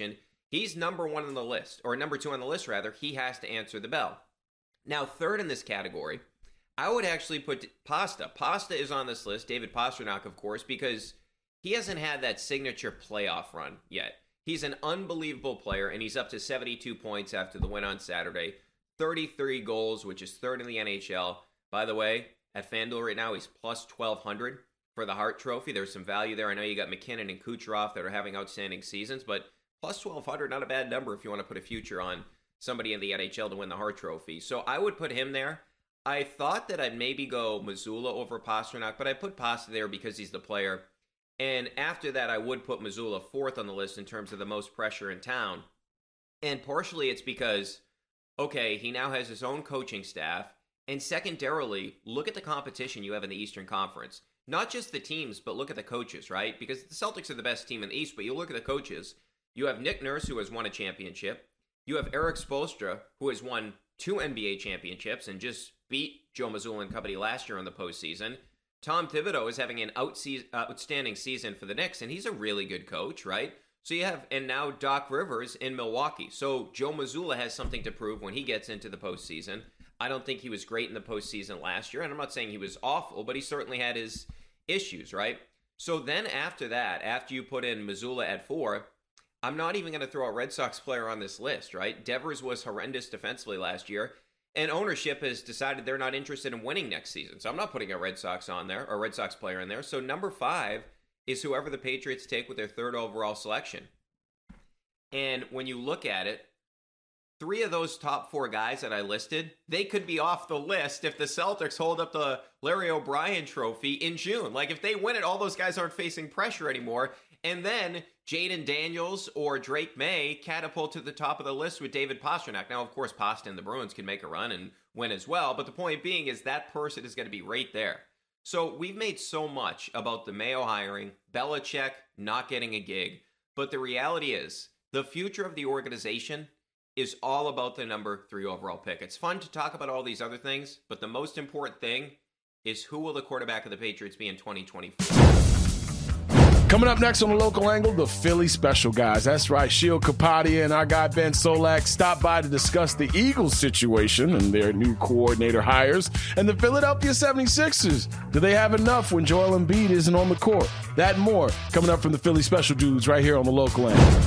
He's number one on the list, or number two on the list, rather. He has to answer the bell. Now, third in this category, I would actually put Pasta. Pasta is on this list, David Pastrnak, of course, because he hasn't had that signature playoff run yet. He's an unbelievable player, and he's up to seventy-two points after the win on Saturday. thirty-three goals, which is third in the N H L. By the way, at FanDuel right now, he's plus twelve hundred for the Hart Trophy. There's some value there. I know you got McKinnon and Kucherov that are having outstanding seasons, but plus twelve hundred, not a bad number if you want to put a future on somebody in the N H L to win the Hart Trophy. So I would put him there. I thought that I'd maybe go Mazzulla over Pastrnak, but I put Pasta there because he's the player. And after that, I would put Mazzulla fourth on the list in terms of the most pressure in town. And partially it's because, okay, he now has his own coaching staff. And secondarily, look at the competition you have in the Eastern Conference. Not just the teams, but look at the coaches, right? Because the Celtics are the best team in the East, but you look at the coaches. You have Nick Nurse, who has won a championship. You have Eric Spoelstra, who has won two N B A championships and just beat Joe Mazzulla and company last year in the postseason. Tom Thibodeau is having an outse- uh, outstanding season for the Knicks, and he's a really good coach, right? So you have, and now Doc Rivers in Milwaukee. So Joe Mazzulla has something to prove when he gets into the postseason. I don't think he was great in the postseason last year, and I'm not saying he was awful, but he certainly had his issues, right? So then after that, after you put in Mazzulla at four, I'm not even going to throw a Red Sox player on this list, right? Devers was horrendous defensively last year, and ownership has decided they're not interested in winning next season. So I'm not putting a Red Sox on there, or a Red Sox player in there. So number five is whoever the Patriots take with their third overall selection. And when you look at it, three of those top four guys that I listed, they could be off the list if the Celtics hold up the Larry O'Brien trophy in June. Like, if they win it, all those guys aren't facing pressure anymore. And then Jaden Daniels or Drake May catapult to the top of the list with David Pastrnak. Now, of course, Pasta and the Bruins can make a run and win as well. But the point being is that person is going to be right there. So we've made so much about the Mayo hiring, Belichick not getting a gig. But the reality is the future of the organization is all about the number three overall pick. It's fun to talk about all these other things, but the most important thing is who will the quarterback of the Patriots be in twenty twenty-four? Coming up next on the Local Angle, the Philly Special Guys. That's right, Sheil Kapadia and our guy Ben Solak stopped by to discuss the Eagles situation and their new coordinator hires, and the Philadelphia seventy-sixers. Do they have enough when Joel Embiid isn't on the court? That and more coming up from the Philly Special Dudes right here on the Local Angle.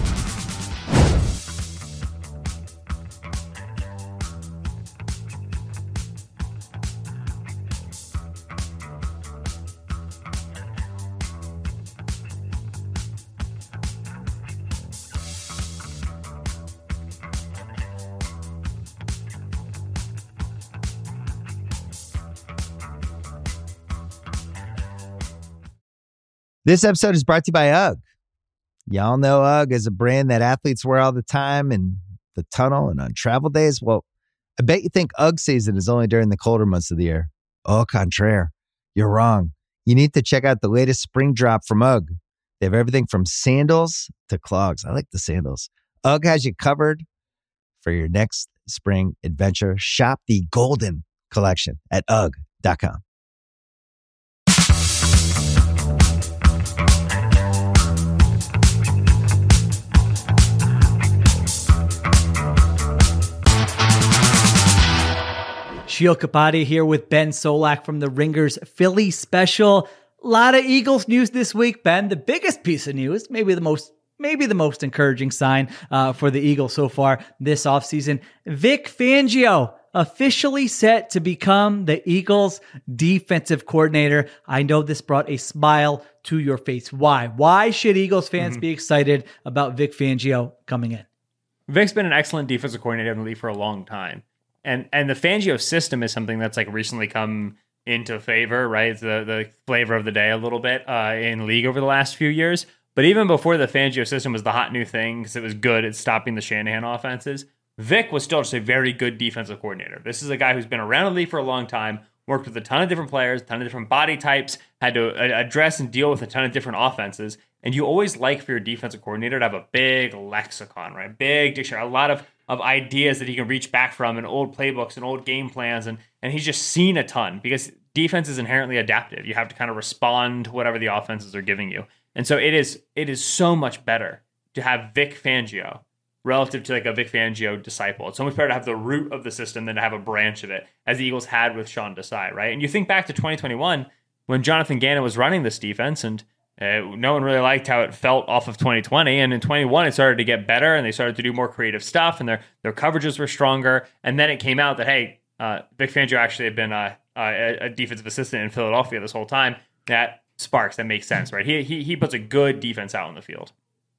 This episode is brought to you by UGG. Y'all know UGG is a brand that athletes wear all the time in the tunnel and on travel days. Well, I bet you think UGG season is only during the colder months of the year. Au contraire, you're wrong. You need to check out the latest spring drop from UGG. They have everything from sandals to clogs. I like the sandals. UGG has you covered for your next spring adventure. Shop the Golden Collection at U G G dot com. Sheil Kapadia here with Ben Solak from the Ringers Philly Special. A lot of Eagles news this week, Ben. The biggest piece of news, maybe the most maybe the most encouraging sign uh, for the Eagles so far this offseason. Vic Fangio officially set to become the Eagles defensive coordinator. I know this brought a smile to your face. Why? Why should Eagles fans mm-hmm. be excited about Vic Fangio coming in? Vic's been an excellent defensive coordinator in the league for a long time. And and the Fangio system is something that's like recently come into favor, right? It's the, the flavor of the day a little bit uh, in league over the last few years. But even before the Fangio system was the hot new thing because it was good at stopping the Shanahan offenses, Vic was still just a very good defensive coordinator. This is a guy who's been around the league for a long time, worked with a ton of different players, a ton of different body types, had to address and deal with a ton of different offenses. And you always like for your defensive coordinator to have a big lexicon, right? Big dictionary, a lot of, of ideas that he can reach back from and old playbooks and old game plans. And, and he's just seen a ton because defense is inherently adaptive. You have to kind of respond to whatever the offenses are giving you. And so it is it is so much better to have Vic Fangio relative to like a Vic Fangio disciple. It's so much better to have the root of the system than to have a branch of it, as the Eagles had with Sean Desai, right? And you think back to twenty twenty-one when Jonathan Gannon was running this defense, and uh, no one really liked how it felt off of twenty twenty. And in twenty-one, it started to get better, and they started to do more creative stuff, and their their coverages were stronger. And then it came out that, hey, uh, Vic Fangio actually had been uh, a, a defensive assistant in Philadelphia this whole time. That sparks, that makes sense, right? He he he puts a good defense out on the field.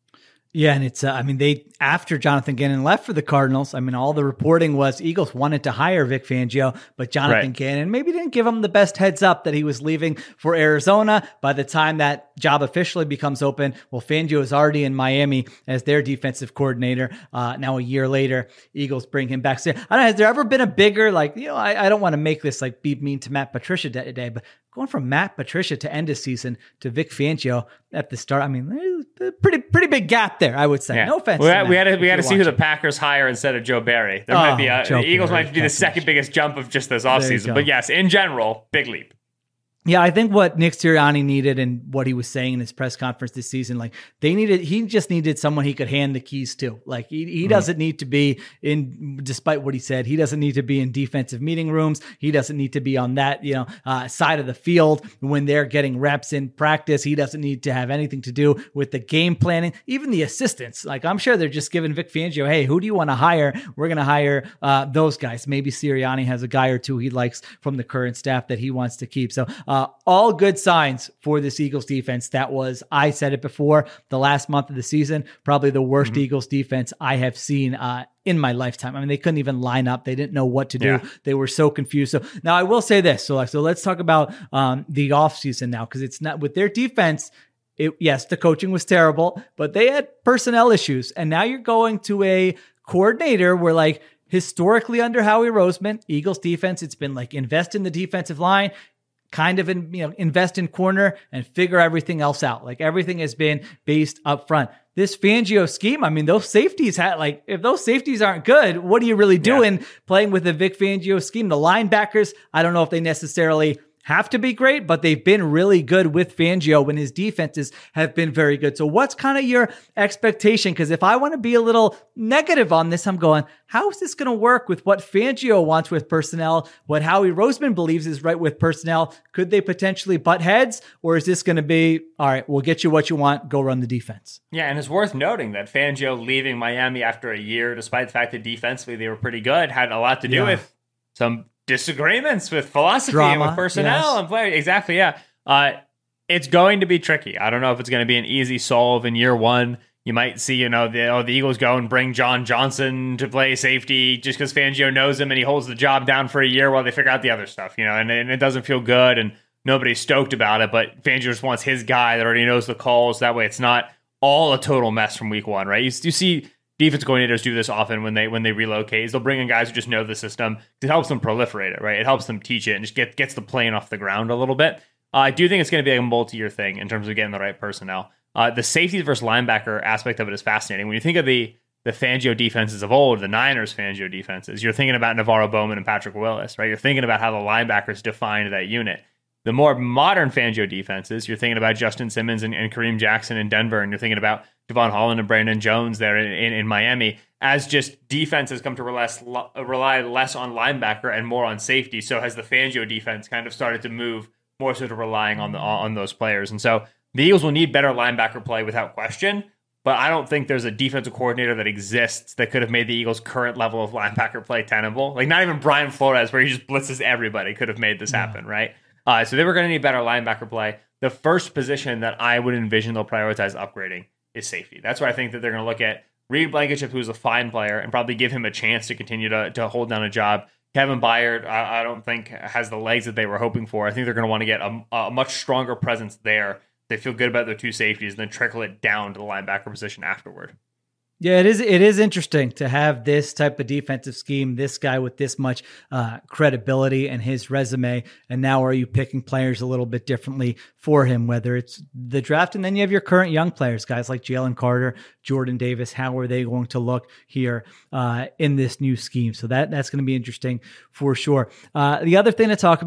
Yeah, and it's, uh, I mean, they, after Jonathan Gannon left for the Cardinals, I mean, all the reporting was Eagles wanted to hire Vic Fangio, but Jonathan right. Gannon maybe didn't give him the best heads up that he was leaving for Arizona. By the time that job officially becomes open, well, Fangio is already in Miami as their defensive coordinator. Uh, now a year later, Eagles bring him back. So, I don't know, has there ever been a bigger, like, you know, I, I don't want to make this like be mean to Matt Patricia today, but going from Matt Patricia to end of season to Vic Fangio at the start, I mean, there's a pretty pretty big gap there, I would say. Yeah. No offense. We had, we had to, we had to see who the Packers hire instead of Joe Barry. There oh, might be a, the Eagles Barry, might be the second biggest jump of just this offseason. But yes, in general, big leap. Yeah, I think what Nick Sirianni needed and what he was saying in his press conference this season, like they needed, he just needed someone he could hand the keys to. Like he, he mm-hmm. doesn't need to be in, despite what he said, he doesn't need to be in defensive meeting rooms. He doesn't need to be on that, you know, uh, side of the field when they're getting reps in practice. He doesn't need to have anything to do with the game planning, even the assistants. Like I'm sure they're just giving Vic Fangio, hey, who do you want to hire? We're going to hire uh, those guys. Maybe Sirianni has a guy or two he likes from the current staff that he wants to keep. So, uh, all good signs for this Eagles defense. That was, I said it before, the last month of the season, probably the worst mm-hmm. Eagles defense I have seen uh, in my lifetime. I mean, they couldn't even line up. They didn't know what to do. Yeah. They were so confused. So now I will say this. So, like, so let's talk about um, the offseason now, because it's not with their defense. It, yes, the coaching was terrible, but they had personnel issues. And now you're going to a coordinator where, like, historically under Howie Roseman, Eagles defense, it's been like invest in the defensive line, kind of in, you know, invest in corner and figure everything else out. Like everything has been based up front. This Fangio scheme, I mean, those safeties had like, if those safeties aren't good, what are you really doing yeah. playing with the Vic Fangio scheme? The linebackers, I don't know if they necessarily have to be great, but they've been really good with Fangio when his defenses have been very good. So what's kind of your expectation? Because if I want to be a little negative on this, I'm going, how is this going to work with what Fangio wants with personnel, what Howie Roseman believes is right with personnel? Could they potentially butt heads, or is this going to be, all right, we'll get you what you want, go run the defense? Yeah, and it's worth noting that Fangio leaving Miami after a year, despite the fact that defensively they were pretty good, had a lot to do yeah. with some disagreements with philosophy Drama, and with personnel yes. and player. Exactly. Yeah. Uh, it's going to be tricky. I don't know if it's going to be an easy solve in year one. You might see, you know, the, oh, the Eagles go and bring John Johnson to play safety just because Fangio knows him and he holds the job down for a year while they figure out the other stuff, you know, and, and it doesn't feel good and nobody's stoked about it, but Fangio just wants his guy that already knows the calls. That way it's not all a total mess from week one, right? You, you see defense coordinators do this often when they when they relocate. Is they'll bring in guys who just know the system. It helps them proliferate it, right? It helps them teach it and just get gets the plane off the ground a little bit. Uh, I do think it's going to be a multi-year thing in terms of getting the right personnel. Uh, the safety versus linebacker aspect of it is fascinating. When you think of the the Fangio defenses of old, the Niners Fangio defenses, you're thinking about Navarro Bowman and Patrick Willis, right? You're thinking about how the linebackers defined that unit. The more modern Fangio defenses, you're thinking about Justin Simmons and, and Kareem Jackson in Denver, and you're thinking about Devon Holland and Brandon Jones there in, in, in Miami, as just defenses come to rely, rely less on linebacker and more on safety. So has the Fangio defense kind of started to move more so to relying on the on those players. And so the Eagles will need better linebacker play without question, but I don't think there's a defensive coordinator that exists that could have made the Eagles' current level of linebacker play tenable. Like not even Brian Flores, where he just blitzes everybody, could have made this happen, yeah. right? Uh, so they were going to need better linebacker play. The first position that I would envision they'll prioritize upgrading is safety. That's where I think that they're going to look at Reed Blankenship, who's a fine player, and probably give him a chance to continue to, to hold down a job. Kevin Byard, I, I don't think has the legs that they were hoping for. I think they're going to want to get a, a much stronger presence there. They feel good about their two safeties and then trickle it down to the linebacker position afterward. Yeah, it is. It is interesting to have this type of defensive scheme, this guy with this much uh, credibility and his resume. And now are you picking players a little bit differently for him, whether it's the draft and then you have your current young players, guys like Jalen Carter, Jordan Davis. How are they going to look here uh, in this new scheme? So that that's going to be interesting for sure. Uh, the other thing to talk about,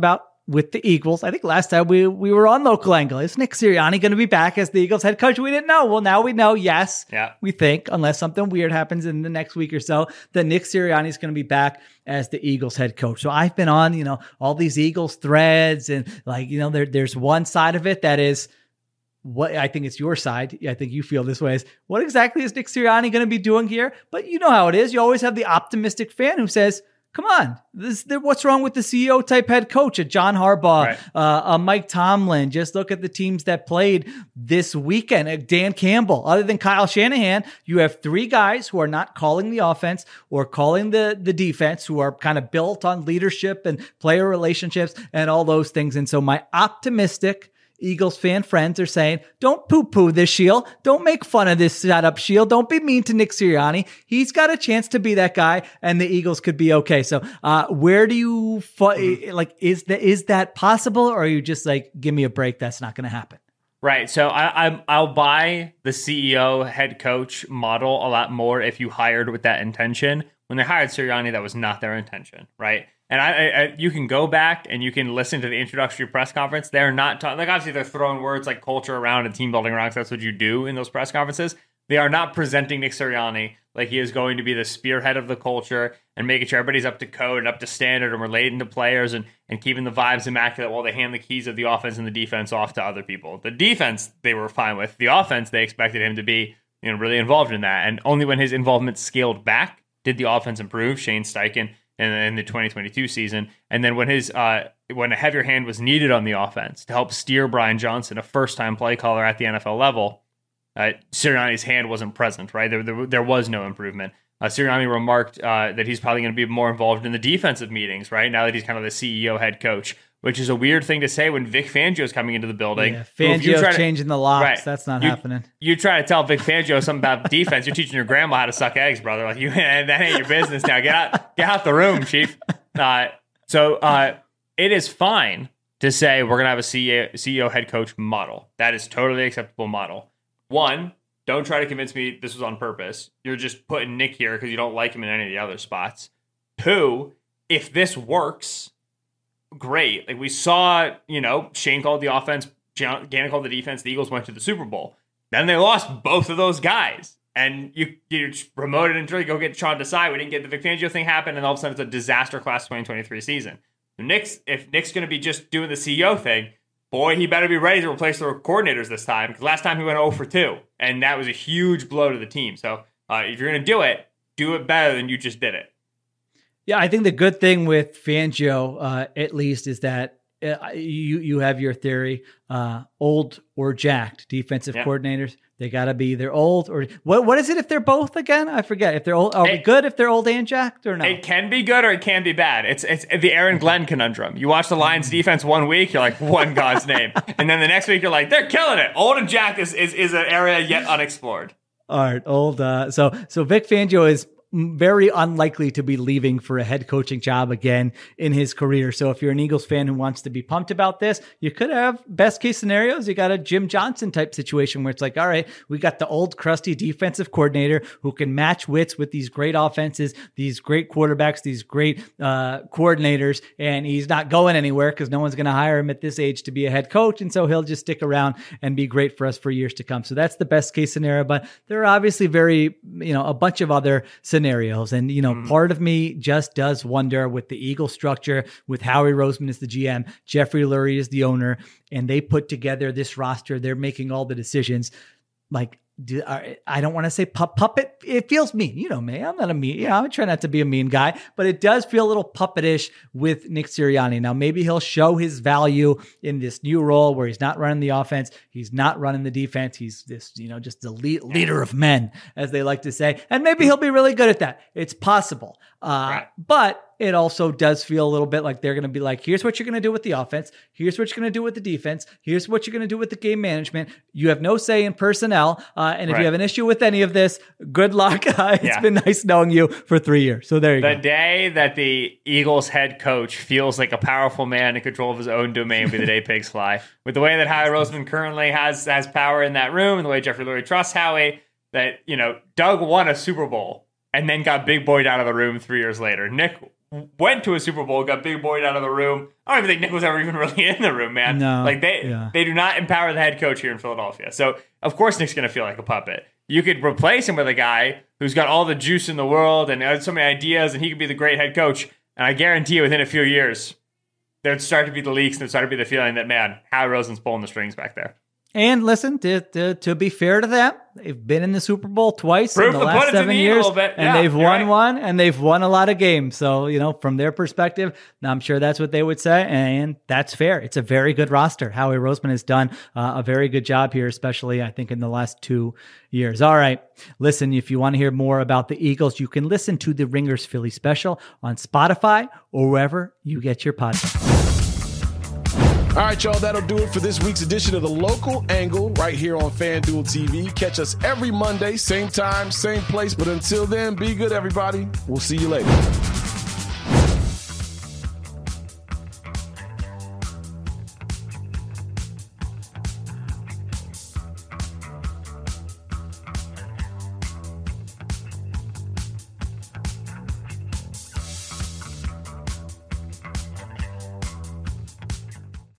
with the Eagles. I think last time we we were on Local Angle. Is Nick Sirianni going to be back as the Eagles head coach? We didn't know. Well, now we know, yes. Yeah. We think, unless something weird happens in the next week or so, that Nick Sirianni is going to be back as the Eagles head coach. So I've been on, you know, all these Eagles threads, and like, you know, there, there's one side of it that is, what I think it's your side. I think you feel this way, is what exactly is Nick Sirianni going to be doing here? But you know how it is. You always have the optimistic fan who says, come on, this, what's wrong with the C E O type head coach, a John Harbaugh, right. uh, a Mike Tomlin? Just look at the teams that played this weekend. Uh, Dan Campbell, other than Kyle Shanahan, you have three guys who are not calling the offense or calling the, the defense, who are kind of built on leadership and player relationships and all those things. And so my optimistic Eagles fan friends are saying, don't poo-poo this Shield. Don't make fun of this setup, Shield. Don't be mean to Nick Sirianni. He's got a chance to be that guy, and the Eagles could be okay. So uh, where do you, fu- like, is, the, is that possible, or are you just like, give me a break, that's not going to happen? Right. So I, I, I'll buy the C E O head coach model a lot more if you hired with that intention. When they hired Sirianni, that was not their intention, right? And I, I, you can go back and you can listen to the introductory press conference. They're not talking, like, obviously they're throwing words like culture around and team building around, because that's what you do in those press conferences. They are not presenting Nick Sirianni like he is going to be the spearhead of the culture and making sure everybody's up to code and up to standard and relating to players and, and keeping the vibes immaculate while they hand the keys of the offense and the defense off to other people. The defense they were fine with. The offense, they expected him to be, you know, really involved in that. And only when his involvement scaled back did the offense improve. Shane Steichen in, in the twenty twenty-two season. And then when his uh, when a heavier hand was needed on the offense to help steer Brian Johnson, a first-time play caller at the N F L level, uh, Sirianni's hand wasn't present, right? There, there, there was no improvement. Uh, Sirianni remarked uh, that he's probably going to be more involved in the defensive meetings, right? Now that he's kind of the C E O head coach, which is a weird thing to say when Vic Fangio is coming into the building. Yeah, Fangio's changing the locks. Right, That's not you, happening. You try to tell Vic Fangio something about defense. You're teaching your grandma how to suck eggs, brother. Like you, that ain't your business now. Get out, get out the room, chief. Uh, so uh, it is fine to say we're going to have a C E O head coach model. That is totally acceptable model. One, don't try to convince me this was on purpose. You're just putting Nick here because you don't like him in any of the other spots. Two, if this works, great. Like we saw, you know, Shane called the offense, Gannon called the defense, the Eagles went to the Super Bowl. Then they lost both of those guys. And you you promoted and really go get Sean Desai. We didn't get the Vic Fangio thing happen, and all of a sudden it's a disaster class twenty twenty-three season. Nick's, if Nick's going to be just doing the C E O thing, boy, he better be ready to replace the coordinators this time, because last time he went oh for two, and that was a huge blow to the team. So uh, if you're going to do it, do it better than you just did it. Yeah, I think the good thing with Fangio, uh, at least, is that uh, you you have your theory, uh, old or jacked defensive yeah. coordinators. They got to be either old or what? What is it if they're both again? I forget. If they're old, are it, we good if they're old and jacked or no? It can be good or it can be bad. It's it's the Aaron Glenn conundrum. You watch the Lions defense one week, you're like, what in God's name? And then the next week, you're like, they're killing it. Old and jacked is is, is an area yet unexplored. All right, old. Uh, so so Vic Fangio is very unlikely to be leaving for a head coaching job again in his career. So if you're an Eagles fan who wants to be pumped about this, you could have best case scenarios. You got a Jim Johnson type situation where it's like, all right, we got the old crusty defensive coordinator who can match wits with these great offenses, these great quarterbacks, these great uh, coordinators, and he's not going anywhere because no one's going to hire him at this age to be a head coach. And so he'll just stick around and be great for us for years to come. So that's the best case scenario. But there are obviously very, you know, a bunch of other scenarios. Scenarios. And, you know, mm. part of me just does wonder with the Eagle structure, with Howie Roseman as the G M, Jeffrey Lurie is the owner, and they put together this roster. They're making all the decisions. Like, do, I don't want to say pu- puppet. It feels mean. You know me. I'm not a mean. Yeah, I try not to be a mean guy, but it does feel a little puppetish with Nick Sirianni. Now, maybe he'll show his value in this new role where he's not running the offense. He's not running the defense. He's this, you know, just the lead, leader of men, as they like to say. And maybe he'll be really good at that. It's possible. Uh, right. But it also does feel a little bit like they're going to be like, here's what you're going to do with the offense. Here's what you're going to do with the defense. Here's what you're going to do with the game management. You have no say in personnel. Uh, and if right. you have an issue with any of this, good luck. Uh, it's yeah. been nice knowing you for three years. So there you the go. The day that the Eagles head coach feels like a powerful man in control of his own domain will be the day pigs fly. With the way that Howie Roseman currently has, has power in that room and the way Jeffrey Lurie trusts Howie, that, you know, Doug won a Super Bowl and then got big boyed out of the room three years later. Nick went to a Super Bowl, got big boyed out of the room. I don't even think Nick was ever even really in the room, man. No, like they yeah. they do not empower the head coach here in Philadelphia. So of course Nick's going to feel like a puppet. You could replace him with a guy who's got all the juice in the world and has so many ideas, and he could be the great head coach. And I guarantee you, within a few years, there'd start to be the leaks and there'd start to be the feeling that, man, Howie Roseman's pulling the strings back there. And listen, to, to to be fair to them, they've been in the Super Bowl twice Proof in the of last put it to seven the ear a years, little bit. and Yeah, they've you're won right. one, and they've won a lot of games. So, you know, from their perspective, I'm sure that's what they would say, and that's fair. It's a very good roster. Howie Roseman has done uh, a very good job here, especially, I think, in the last two years. All right, listen, if you want to hear more about the Eagles, you can listen to the Ringers Philly special on Spotify or wherever you get your podcasts. All right, y'all, that'll do it for this week's edition of The Local Angle right here on FanDuel T V. Catch us every Monday, same time, same place. But until then, be good, everybody. We'll see you later.